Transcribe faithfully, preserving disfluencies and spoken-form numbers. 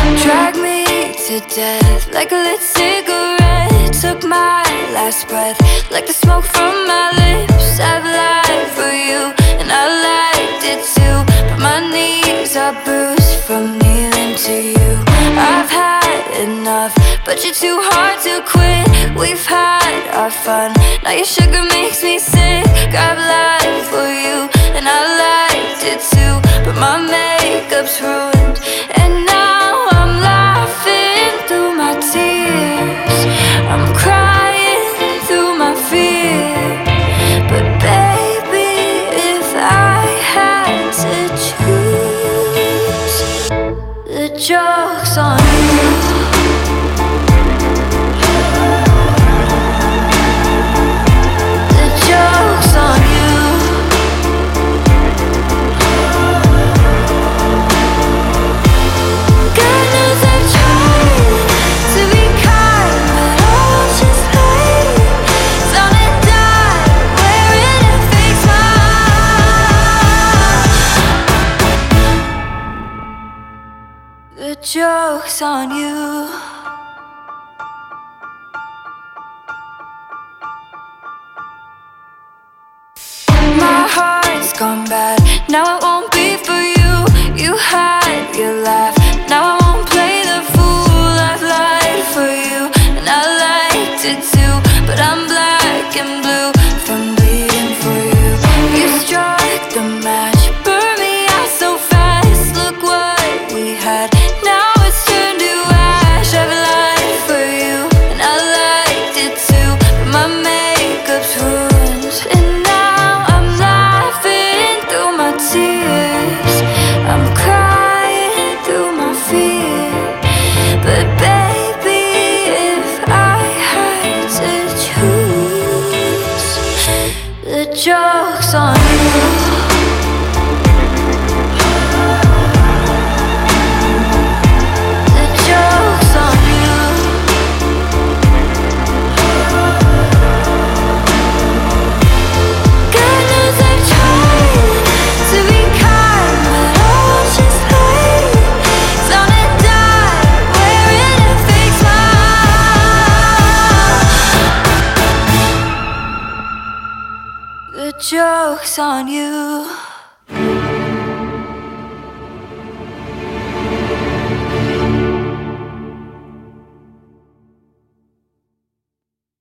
Drag me to death like a lit cigarette. Took my last breath like the smoke from my lips. I've lied for you and I liked it too, but my knees are bruised from kneeling to you. I've had enough, but you're too hard to quit. We've had our fun, now your sugar makes me sick. I've lied for you and I liked it too, but my makeup's ruined and now I'm laughing through my tears. I'm crying through my fear. But baby, if I had to choose, the joke's on you. The joke's on you. God knows I've tried to be kind, but all just hate. It's on a dime, wearing a fake smile. The joke's on you. My heart's gone bad, now it won't be for you. You had your laugh, now I won't play the fool. I've lied for you and I liked it too, but I'm black and blue from bleeding for you. You struck the match, burned me out so fast. Look what we had, now it's turned to ash. I've lied for you and I liked it too, but my makeup's ruined and now I'm laughing through my tears. I'm crying through my fear. But baby, if I had to choose, the joke's on you. The joke's on you. God knows I've tried to be kind, but all just hate. It's on a dime, wearing a fake smile. The joke's on you.